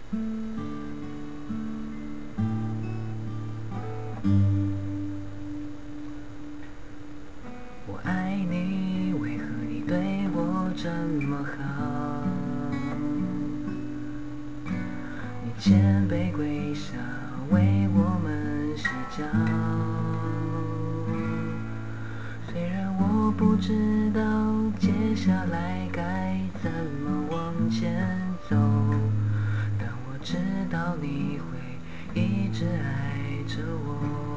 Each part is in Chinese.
我爱你，为何你对我这么好？你谦卑跪下，为我们洗脚。虽然我不知道接下来该怎么往前走，但我知道你会一直爱着我。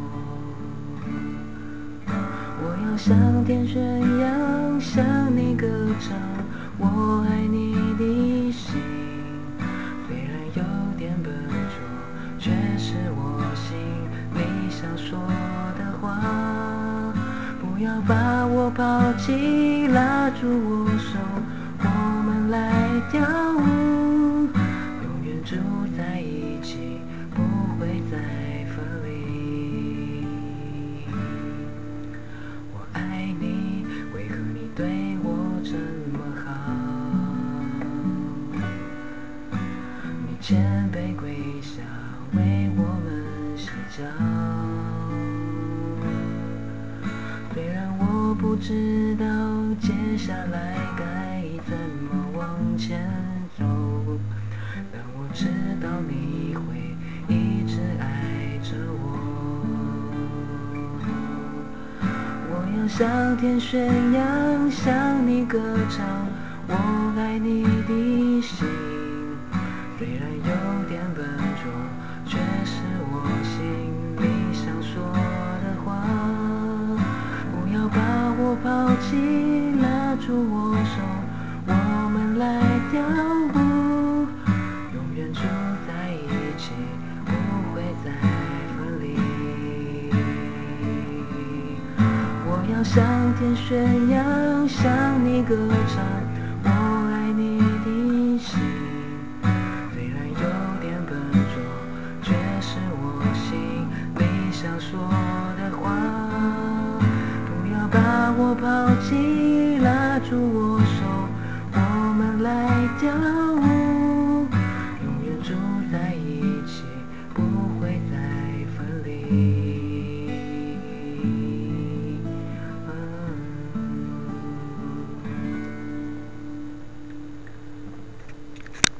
我要向天宣扬，向你歌唱，我爱你的心。虽然有点笨拙，却是我心里想说的话。不要把我抛弃，拉住我手，我们来跳舞，永远住在一起，不会再分离。我爱你，为何你对我这么好？你谦卑跪下，为我们洗脚。虽然我不知道接下来该怎么往前走，但我知道你会一直爱着我。我要向天宣扬，向你歌唱，我爱你的心。虽然有点笨拙，却是我心里想说的话。不要把我抛弃，拉住我手，我们来跳舞，永远住在一起，不会再分离。我要向天宣扬，向你歌唱，我爱你的心。虽然有点笨拙，却是我心里想说的话。不要把我抛弃，拉住我手，我们来跳舞，永远住在一起，不会再分离。